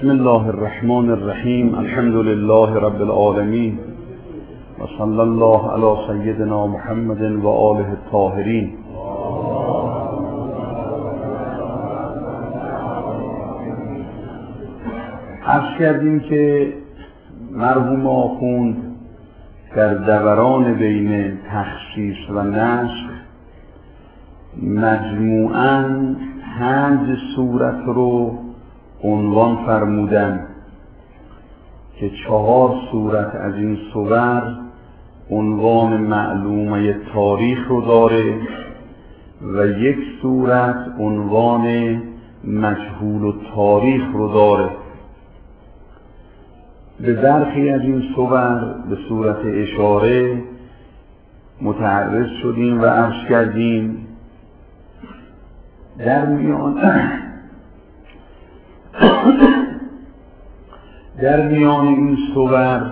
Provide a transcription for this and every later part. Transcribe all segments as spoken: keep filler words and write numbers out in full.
بسم الله الرحمن الرحیم. الحمد لله رب العالمین و صلی الله علی سیدنا محمد و آله الطاهرین. عرض کردیم که مرحوم آخوند در دوران بین تخصیص و نسخ مجموعاً پنج صورت رو عنوان فرمودن که چهار صورت از این صور عنوان معلومه تاریخ رو داره و یک صورت عنوان مجهول التاریخ رو داره. به برخی از این صور به صورت اشاره متعرض شدیم و عرض کردیم. در میان در میان این صور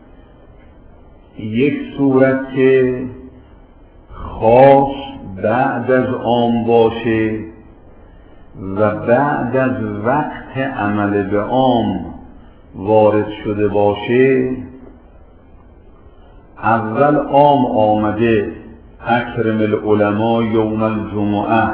یک صورت که خاص بعد از عام باشه و بعد از وقت عمل به عام وارد شده باشه، اول عام آمده اکرم العلماء یوم الجمعه،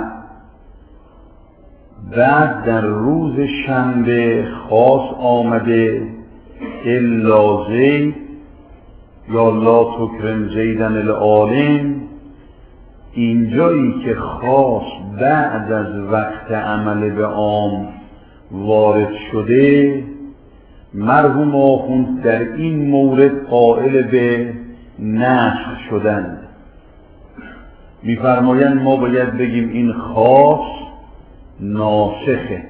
بعد در روز شنبه خاص آمده الا زید یا لا تکرم زیدن العالم. اینجایی که خاص بعد از وقت عمل به عام وارد شده، مرحوم آخوند در این مورد قائل به نسخ شدند. می‌فرمایند ما باید بگیم این خاص ناسخه.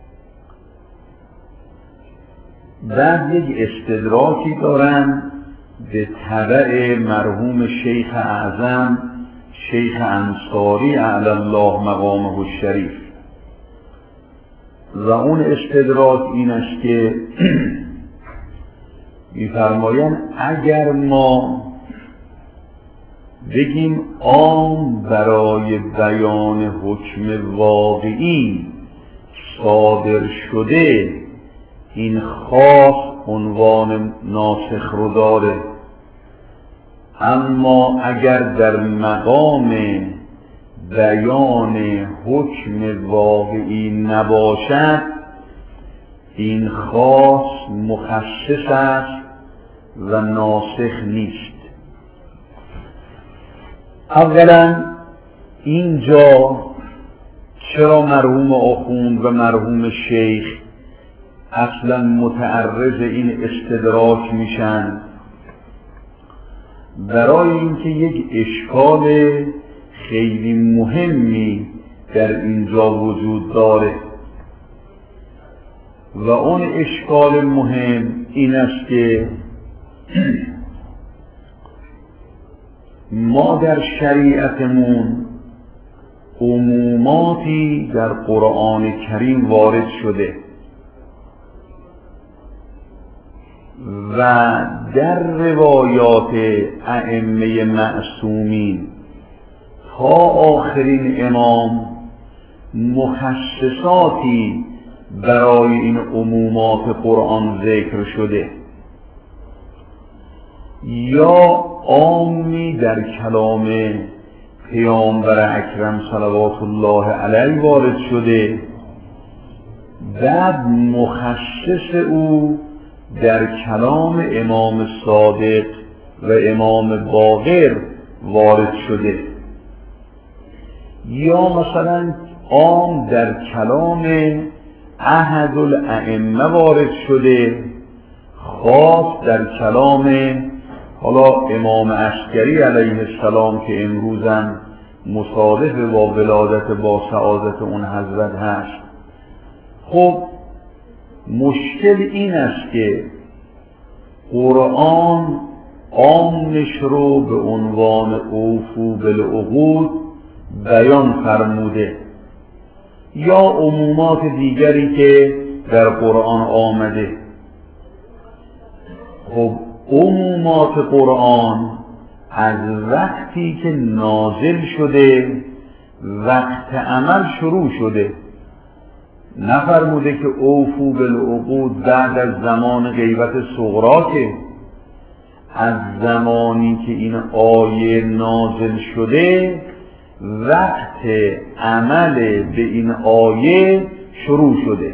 بعد یک استدراکی دارن به تبع مرحوم شیخ اعظم شیخ انصاری اعلی الله مقامه الشریف، و اون استدراک این است که می‌فرمایند اگر ما بگیم عام برای بیان حکم واقعی صادر شده، این خاص عنوان ناسخ رو داره، اما اگر در مقام بیان حکم واقعی نباشد، این خاص مخصص است و ناسخ نیست. اولا اینجا چرا مرحوم آخوند و مرحوم شیخ اصلا متعرض این استدراک میشن؟ برای اینکه یک اشکال خیلی مهمی در اینجا وجود داره و اون اشکال مهم این است که ما در شریعتمون عموماتی در قرآن کریم وارد شده و در روایات ائمه معصومین تا آخرین امام مخصصاتی برای این عمومات قرآن ذکر شده، یا عامی در کلام پیامبر اکرم صلوات الله علیه وارد شده، بعد مخصص او در کلام امام صادق و امام باقر وارد شده، یا مثلا عام در کلام احد الائمه وارد شده، خاص در کلام حالا امام عسکری علیه السلام که امروزم مصادف با ولادت با سعادت اون حضرت هست. خب مشکل این است که قرآن عامش رو به عنوان اوفو بالعقود بیان فرموده، یا عمومات دیگری که در قرآن آمده. خب عمومات قرآن از وقتی که نازل شده وقت عمل شروع شده، نفرموده که اوفو بالعقود بعد از زمان غیبت صغرا، که از زمانی که این آیه نازل شده وقت عمل به این آیه شروع شده.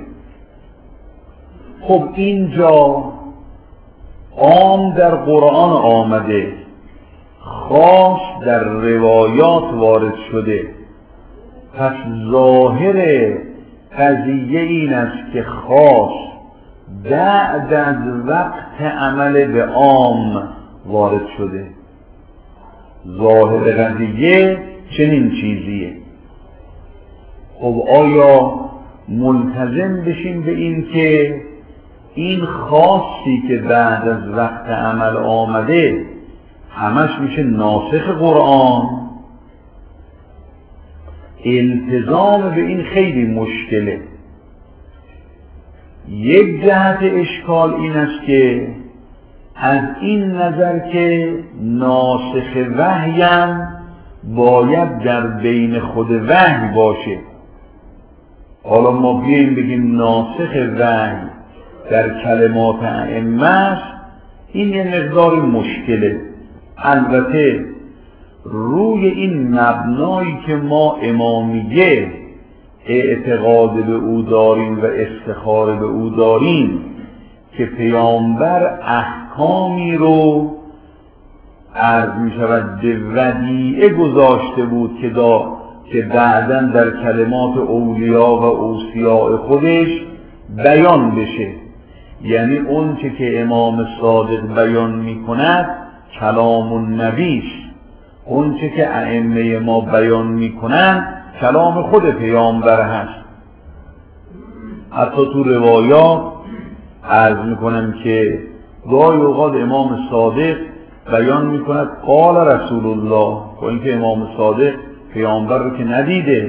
خب اینجا عام در قرآن آمده، خاص در روایات وارد شده، پس ظاهر قضیه این است که خاص بعد از وقت عمل به عام وارد شده. ظاهر قضیه چنین چیزیه. خب آیا ملتزم بشیم به این که این خاصی که بعد از وقت عمل آمده همش میشه ناسخ قرآن؟ التزام به این خیلی مشکله. یک جهت اشکال این است که از این نظر که ناسخ وحیم باید در بین خود وحی باشه. حالا ما بیاییم بگیم ناسخ وحی در کلمات ائمه است، این یه مقدار مشکله. البته روی این مبنایی که ما امامیه اعتقاد به او داریم و افتخار به او داریم که پیامبر احکامی رو عرض می شود به ودیعه گذاشته بود که دا که بعداً در کلمات اولیا و اوصیاء خودش بیان بشه. یعنی اون چه که امام صادق بیان می کند کلام النبی است، اون چه که ائمه ما بیان می کنند کلام خود پیامبر هست. حتی تو روایات عرض می کنم که گاهی اوقات امام صادق بیان می کند قال رسول الله، با اینکه امام صادق پیامبر رو که ندیده.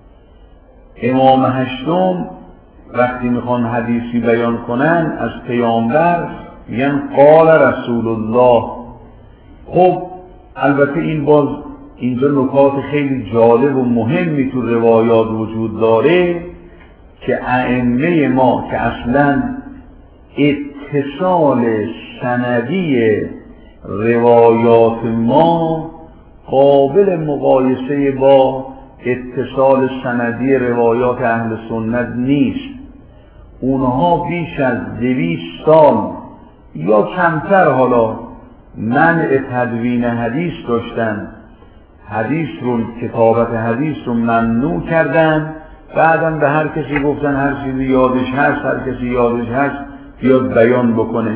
امام هشتم وقتی میخوان حدیثی بیان کنن از پیامبر میگن قال رسول الله. خب البته این باز اینجا نکات خیلی جالب و مهمی تو روایات وجود داره که ائمه ما که اصلا اتصال سندی روایات ما قابل مقایسه با اتصال سندی روایات اهل سنت نیست. اونها بیش از دویست سال یا کمتر حالا منع تدوین حدیث داشتن، حدیث رو کتابت حدیث رو ممنوع کردن، بعدم به هر کسی گفتن هر چیزی یادش هست، هر کسی یادش هست بیاد بیان بکنه.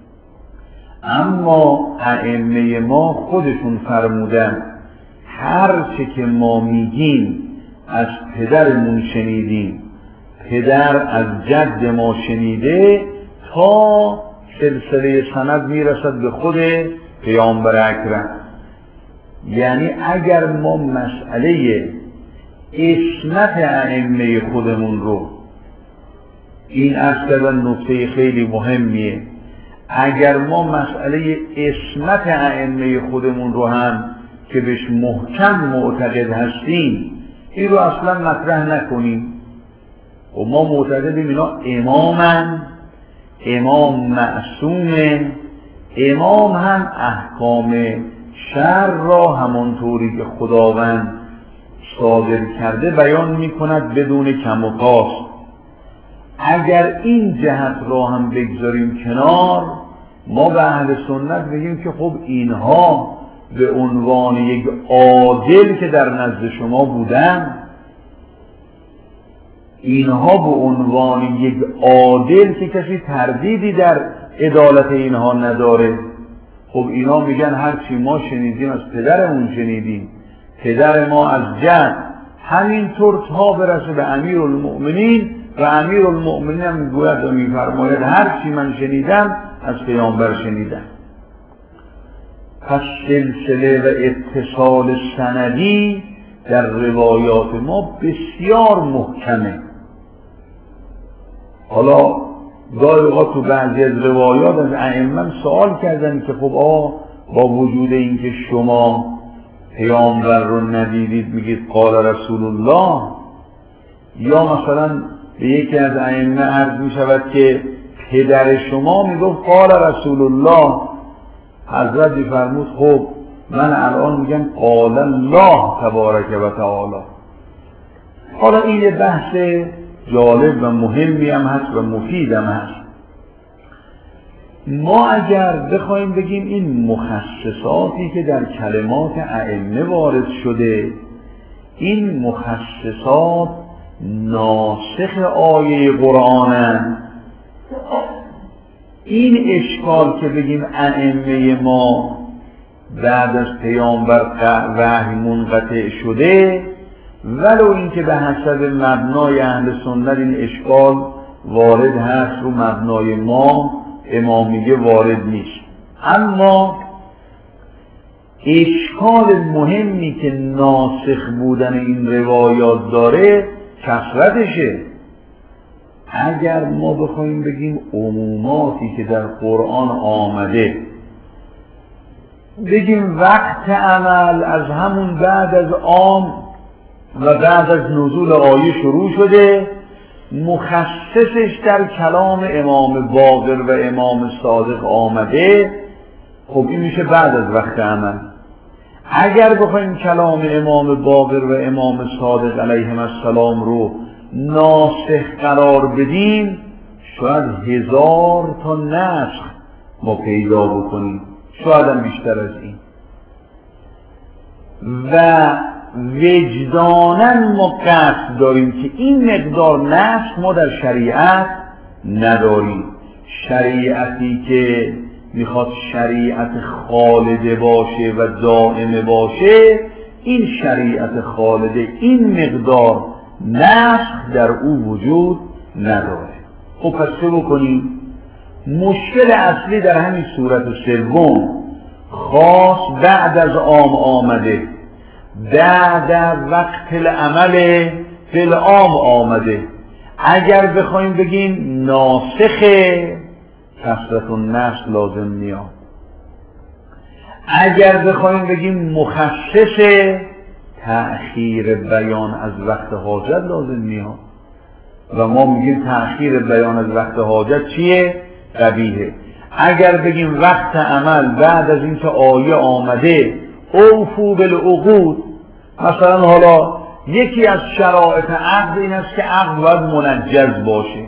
اما ائمه ما خودشون فرمودن هر چه که ما میگیم از پدرمون شنیدیم، پدر از جد ما شنیده، تا سلسله سند میرسد به خود پیامبر اکرم. یعنی اگر ما مسئله اسمت ائمه خودمون رو، این اصلا نکته خیلی مهمیه، اگر ما مسئله اسمت ائمه خودمون رو هم که بهش محکم معتقد هستیم این رو اصلا مطرح نکنیم و ما معتقدیم اینا امامن، امام معصومه، امام هم احکام شرع را همانطوری که خداوند صادر کرده بیان میکند بدون کم و کاست. اگر این جهت را هم بگذاریم کنار، ما به اهل سنت بگیم که خب اینها به عنوان یک عادل که در نزد شما بودن، اینها به عنوان یک عادل که کسی تردیدی در عدالت اینها نداره، خب اینا میگن هر چی ما شنیدیم از پدرمون شنیدیم، پدر ما از جد، همینطور تا برسه به امیر المؤمنین و امیر المؤمنین هم میگوید و میفرماید هر چی من شنیدم از پیامبر شنیدم. پس سلسله و اتصال سندی در روایات ما بسیار محکمه. حالا گاهی اوقات تو بعضی از روایات از ائمه سوال کردن که خب آه با وجود اینکه شما پیامبر رو ندیدید میگید قال رسول الله، یا مثلا به یکی از ائمه عرض می شود که پدر شما می گفت قال رسول الله، حضرت می‌فرمود خب من الان میگم قال الله تبارک و تعالی. حالا این یه بحث جالب و مهمی هم هست و مفید هم هست. ما اگر بخوایم بگیم این مخصصاتی که در کلمات ائمه وارد شده، این مخصصات ناسخ آیه قرآنن، این اشکال که بگیم ائمه ما بعد از پیامبر وحی منقطع شده، ولو اینکه به حسب مبنای اهل سنت این اشکال وارد هست، رو مبنای ما امامیه وارد نیست، اما اشکال مهمی که ناسخ بودن این روایات داره کثرتشه. اگر ما بخوایم بگیم عموماتی که در قرآن آمده، بگیم وقت عمل از همون بعد از عام و بعد از نزول آیه شروع شده، مخصصش در کلام امام باقر و امام صادق آمده، خب این میشه بعد از وقت عمل. اگر بخوایم کلام امام باقر و امام صادق علیهم السلام رو ناسخ قرار بدیم، شاید هزار تا نسخ ما پیدا بکنیم، شاید هم بیشتر از این. و وجداناً ما قصد داریم که این مقدار نسخ ما در شریعت نداریم. شریعتی که میخواد شریعت خالده باشه و دائمه باشه، این شریعت خالده این مقدار نسخ در او وجود نداره. خب پس چه بکنیم؟ مشکل اصلی در همین صورت سوم خاص بعد از عام آمده، بعد از وقت العمل فی العام آمده. اگر بخوایم بگیم ناسخه، کثرت النسخ لازم میاد. اگر بخوایم بگیم مخصصه، تأخیر بیان از وقت حاجت لازم میاد. و ما میگیم تأخیر بیان از وقت حاجت چیه؟ قبیحه. اگر بگیم وقت عمل بعد از اینکه آیه آمده اوفو بالعقود، مثلا حالا یکی از شرایط عقد این است که عقد باید منجز باشه.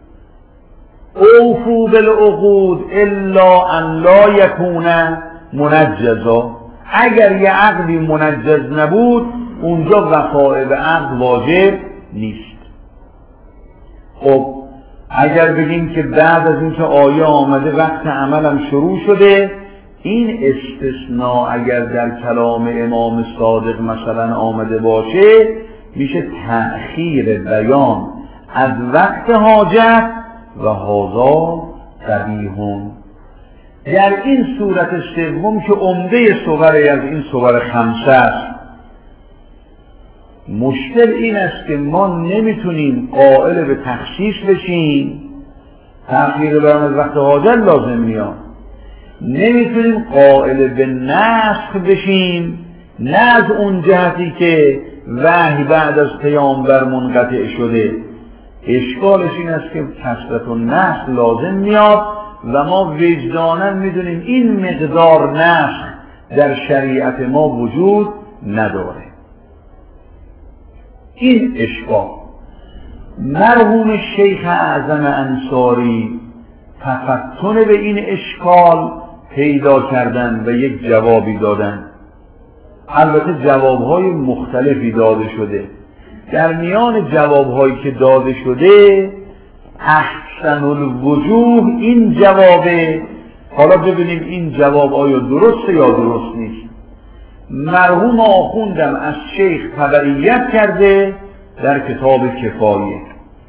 اوفو بالعقود الا ان لا یکون منجزا، اگر یه عقدی منجز نبود اونجا وفاء به عقد واجب نیست. خب اگر بگیم که بعد از اینکه آیه آمده وقت عملم شروع شده، این استثناء اگر در کلام امام صادق مثلا آمده باشه، میشه تأخیر بیان از وقت حاجت و هذا قبیح. در این صورت سوم که عمده صور از این صور خمسه است، مشکل این است که ما نمیتونیم قائل به تخصیص بشیم، تأخیر بیان از وقت حاجت لازم میاد. نمیتونیم قائل به نسخ بشیم، نه از اون جهتی که وحی بعد از پیامبر منقطع شده. اشکالش این است که کثرت النسخ لازم میاد و ما وجداناً میدونیم این مقدار نسخ در شریعت ما وجود نداره. این اشکال. مرحوم شیخ اعظم انصاری تفتن به این اشکال پیدا کردن و یک جوابی دادن. البته جوابهای مختلفی داده شده. در میان جوابهایی که داده شده احسن الوجوه این جوابه. حالا ببینیم این جواب آیا درسته یا درست نیست. مرحوم آخوندم از شیخ تبعیت کرده در کتاب کفایه.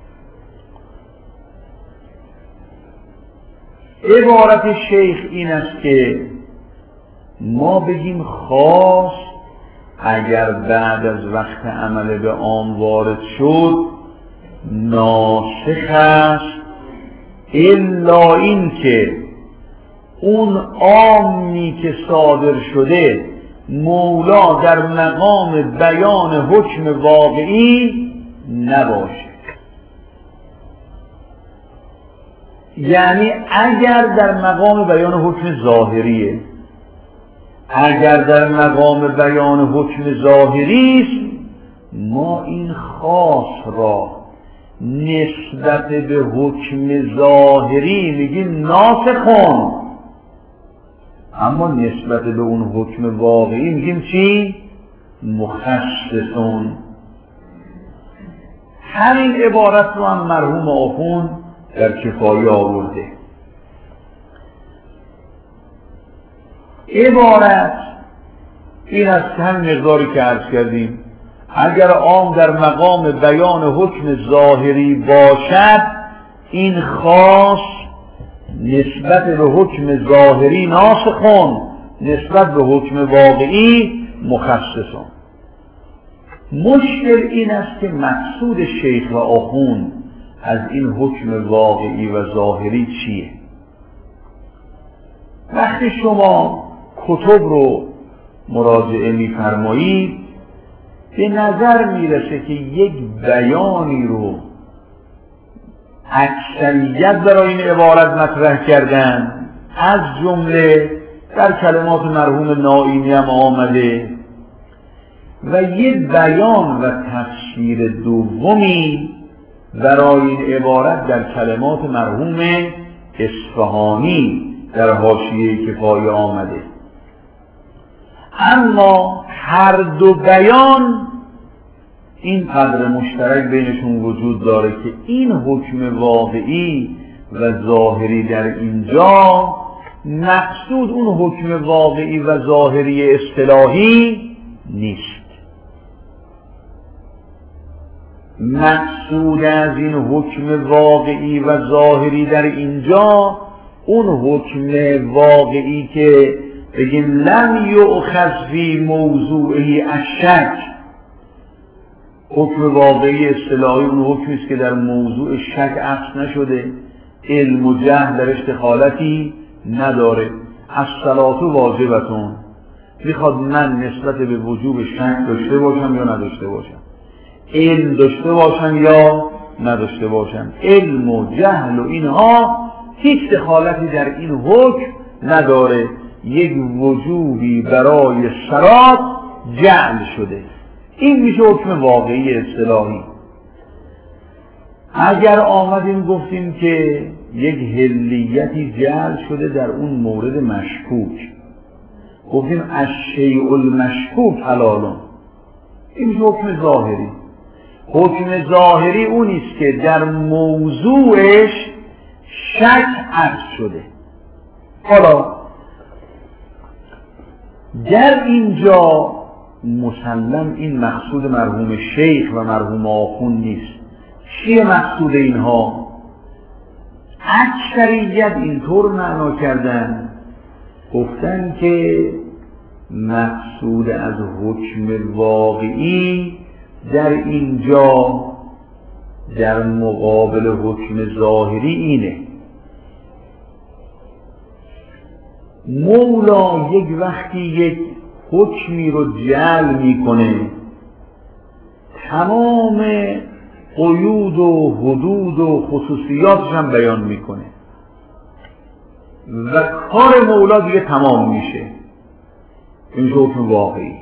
عبارت شیخ این است که ما بگیم خاص اگر بعد از وقت عمل به عام وارد شد ناسخ است، الا این که اون عامی که صادر شده مولا در مقام بیان حکم واقعی نباشه. یعنی اگر در مقام بیان حکم ظاهریه، اگر در مقام بیان حکم ظاهری است، ما این خاص را نسبت به حکم ظاهری میگیم ناسخون، اما نسبت به اون حکم واقعی میگیم چی؟ مخصصون. همین عبارت رو هم مرحوم آخوند در کفایه آورده. عبارت این از همین مقداری که عرض کردیم، اگر عام در مقام بیان حکم ظاهری باشد، این خاص نسبت به حکم ظاهری ناسخون، نسبت به حکم واقعی مخصصون. مشکل این است که مقصود شیخ و آخوند از این حکم واقعی و ظاهری چیه؟ وقتی شما کتب رو مراجعه می‌فرمایید، به نظر میرسه که یک بیانی رو اکثریت برای این عبارت مطرح کردن، از جمله در کلمات مرحوم نائینی هم آمده، و یک بیان و تفسیر دومی برای این عبارت در کلمات مرحوم اصفهانی در حاشیه کفایه آمده. اما هر دو بیان این قدر مشترک بینشون وجود داره که این حکم واقعی و ظاهری در اینجا مقصود اون حکم واقعی و ظاهری اصطلاحی نیست. مقصود از این حکم واقعی و ظاهری در اینجا اون حکم واقعی که بگیم لم یؤخذ فی موضوعه الشک، حکم واقعی اصطلاحی اون حکمی است که در موضوع شک عکس نشده، علم و جهل درش دخالتی نداره. الصلاة واجبتون، میخواد من نسبت به وجوب شک داشته باشم یا نداشته باشم، علم داشته باشم یا نداشته باشم، علم و جهل و اینها هیچ دخالتی در این حکم نداره. یک وجوبی برای صلات جعل شده، این میشه حکم واقعی اصطلاحی. اگر آمدیم گفتیم که یک حلیتی جعل شده در اون مورد مشکوک، گفتیم الشیء المشکوک حلالون، این میشه حکم ظاهری. حکم ظاهری اونیست که در موضوعش شک عکس شده. حالا در اینجا مسلم این مقصود مرحوم شیخ و مرحوم آخوند نیست. چیه مقصود اینها؟ اکثریت اینطور معنا کردن، گفتن که مقصود از حکم واقعی در اینجا در مقابل حکم ظاهری اینه. مولا یک وقتی یک حکمی رو جعل میکنه، تمام قیود و حدود و خصوصیاتش هم بیان میکنه و کار مولا دیگه تمام میشه، این حکم واقعی.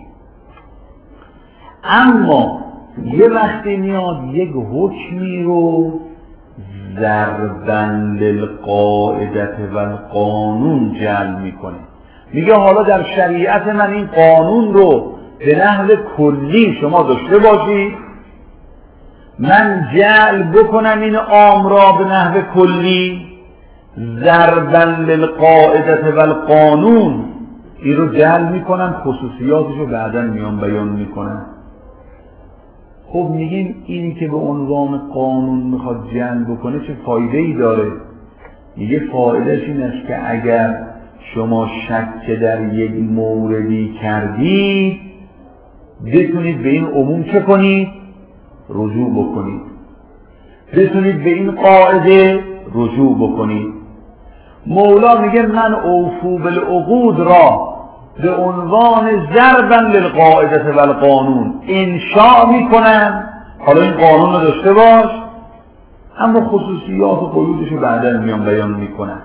اما یه وقتی میاد یک حکمی رو ضرباً للقاعدة و القانون جعل میکنه، میگه حالا در شریعت من این قانون رو به نحو کلی شما داشته باشید، من جعل بکنم این عام را به نحو کلی، ضرباً للقاعدة و القانون این رو جعل میکنم، خصوصیاتش رو بعداً میان بیان میکنم. خب میگیم اینی که به عنوان قانون میخواد جعل بکنه چه فایده ای داره؟ میگه فایدهش این است که اگر شما شک در یک موردی کردید، بتونید به این عموم چه کنید؟ رجوع بکنید، بتونید به این قاعده رجوع بکنید. مولا میگه من اوفو بالعقود را به عنوان ضرباً للقاعدة و القانون انشاء میکنم، حالا این قانون رو داشته باش، اما خصوصیات و قیودش رو بعدا میان بیان میکنن.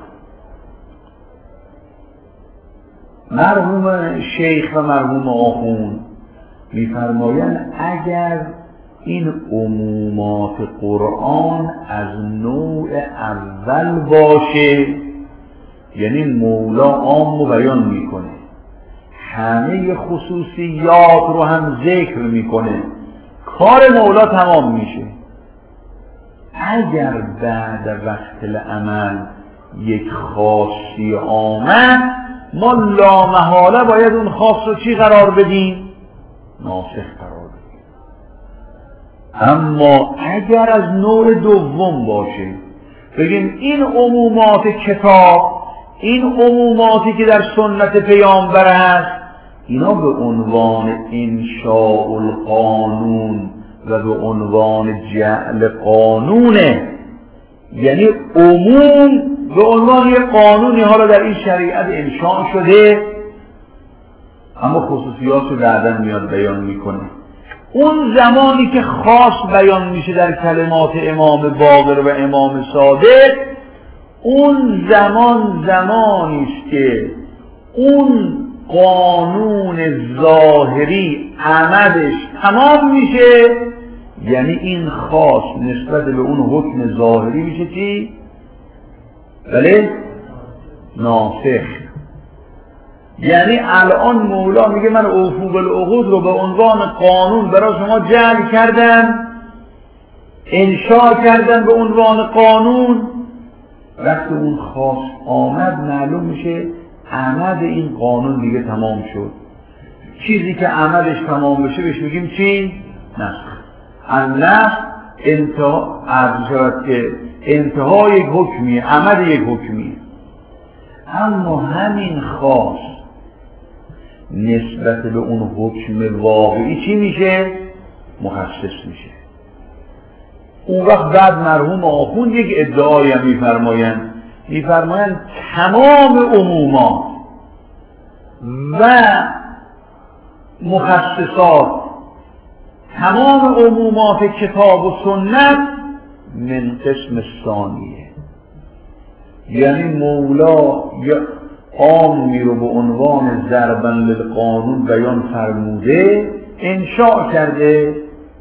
مرحوم شیخ و مرحوم آخوند میفرمایند اگر این عمومات قرآن از نوع اول باشه، یعنی مولا عام رو بیان میکنه، همه خصوصیات رو هم ذکر میکنه، کار مولا تمام میشه. اگر بعد وقت العمل یک خاصی آمد، ما لامحاله باید اون خاص رو چی قرار بدیم؟ ناسخ قرار بدیم. اما اگر از نوع دوم باشه، بگیم این عمومات کتاب، این عموماتی که در سنت پیامبر هست، اینا به عنوان انشاء القانون و به عنوان جعل قانونه، یعنی عموم به عنوان یک قانونی حالا در این شریعت انشاء شده، اما خصوصیات رو بعداً میاد بیان میکنه. اون زمانی که خاص بیان میشه در کلمات امام باقر و امام صادق، اون زمان زمانی است که اون قانون ظاهری عمدش تمام میشه، یعنی این خاص نسبت به اون حکم ظاهری میشه چی؟ بله؟ ناسخ. یعنی الان مولا میگه من اوفو بالعقود رو به عنوان قانون برای شما جعل کردم، انشاء کردم به عنوان قانون. وقتی اون خاص آمد معلوم میشه عمد این قانون دیگه تمام شد. چیزی که عمدش تمام بشه بهش میگیم چی؟ نسخ. النسخ انتها عرض شود که انتهای یک حکمیه، عمد یک حکمیه. اما همین خاص نسبت به اون حکم واقعی چی میشه؟ مخصص میشه. اون وقت بعد مرحوم آخوند یک ادعایی هم میفرمایند، میفرمایند تمام عمومات و مخصصات، تمام عمومات کتاب و سنت من قسم ثانیه. یعنی مولا یا عامی رو به عنوان ضربا للقانون بیان فرموده، انشاء کرده،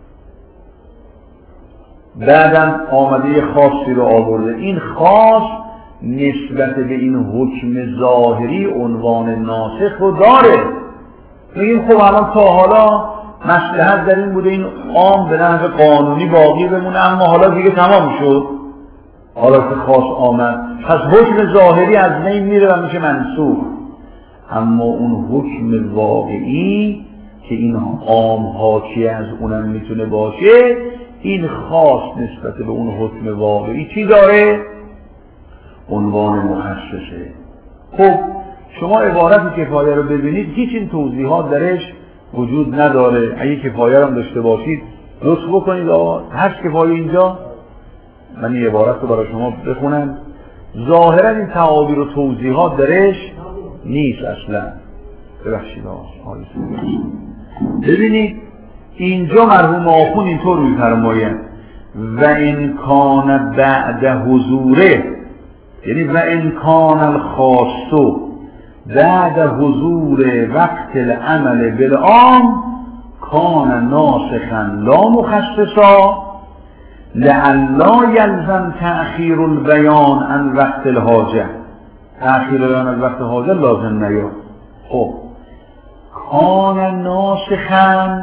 بعدم آمده خاصی رو آورده. این خاص نسبت به این حکم ظاهری عنوان ناسخ رو داره. میگیم خب الان تا حالا مصلحت در این بوده این عام به نحو قانونی باقی بمونه، اما حالا دیگه تمام شد، حالا که خاص آمد، پس حکم ظاهری از بین میره و میشه منسوخ. اما اون حکم واقعی که این عام حاکی از اونم میتونه باشه، این خاص نسبت به اون حکم واقعی چی داره؟ عنوان مخصصه. خب شما عبارت کفایه رو ببینید، هیچ این توضیحات درش وجود نداره. اگه کفایه رو داشته باشید لطف بکنید آقا هست کفایه اینجا، من این عبارت رو برای شما بخونم. ظاهرا این تعابیر و توضیحات درش نیست اصلا. ببخشید آقا ببینید اینجا مرحوم آخوند اینطور می‌فرمایند و این کان بعد حضوره، یعنی و این کان الخاص بعد حضور وقت العمل بالعام کان ناسخا لا مخصصا لعلا یلزم تأخیر البیان عن وقت الحاجه. تأخیر البیان عن وقت حاجه لازم نیاد. خب کان ناسخا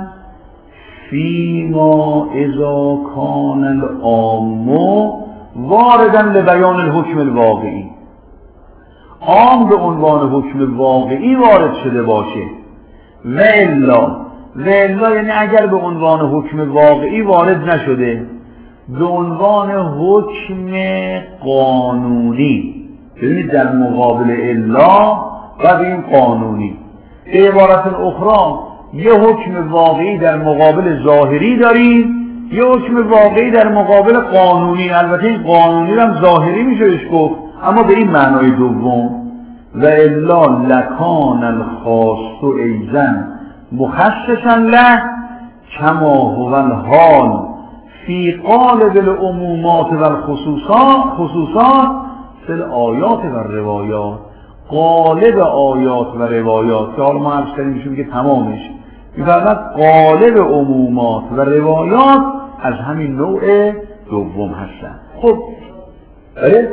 فیما اذا کان العام واردا لبیان الحکم الواقعی، عام به عنوان حکم واقعی وارد شده باشه. و الا و الا یعنی اگر به عنوان حکم واقعی وارد نشده، به عنوان حکم قانونی، ببینید در مقابل الا و به این قانونی. به عبارت اخرى یه حکم واقعی در مقابل ظاهری داریم، یه حکم واقعی در مقابل قانونی. البته این قانونی هم ظاهری میشه بهش گفت، اما به این معنای دوم. و الا لکان الخاص ایضا مخصصا له کما هو الحال فی قالب العمومات و الخصوصات خصوصات فی الآیات و روایات. قالب آیات و روایات که حالا ما عرض کردیم میشه که تمامش میفرماد قالب عمومات و روایات از همین نوع دوم هستن. خب بله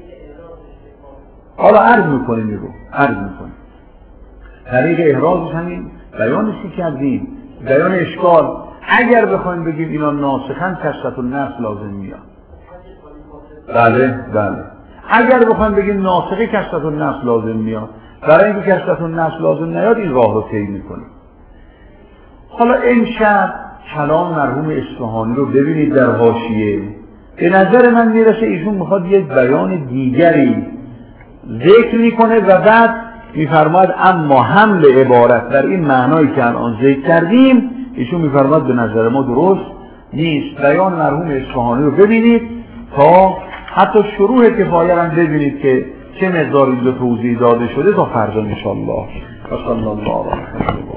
حالا عرض میکنیم میگو عرض میکنیم طریق احرازش همین بیانش که کردیم، بیان اشکال. اگر بخوایم بگیم اینا ناسخن کثرت النفس لازم میاد. بله بله اگر بخوایم بگیم ناسخه کثرت النفس لازم میاد. برای اینکه کثرت النفس لازم نیاد این راه رو طی میکنیم. حالا امشب کلام مرحوم اصفهانی رو ببینید در حاشیه. به نظر من میرسه ایشون میخواد یک بیان دیگری ذکر میکنه و بعد میفرماد اما حمل عبارت در این معنایی که الان ذکر کردیم ایشون میفرماد به نظر ما درست نیست. بیان مرحوم اصفهانی رو ببینید تا حتی شروع کفایه هم ببینید که چه مقدار اینجا توضیح داده شده تا فردا انشاءالله. صلی الله علیه و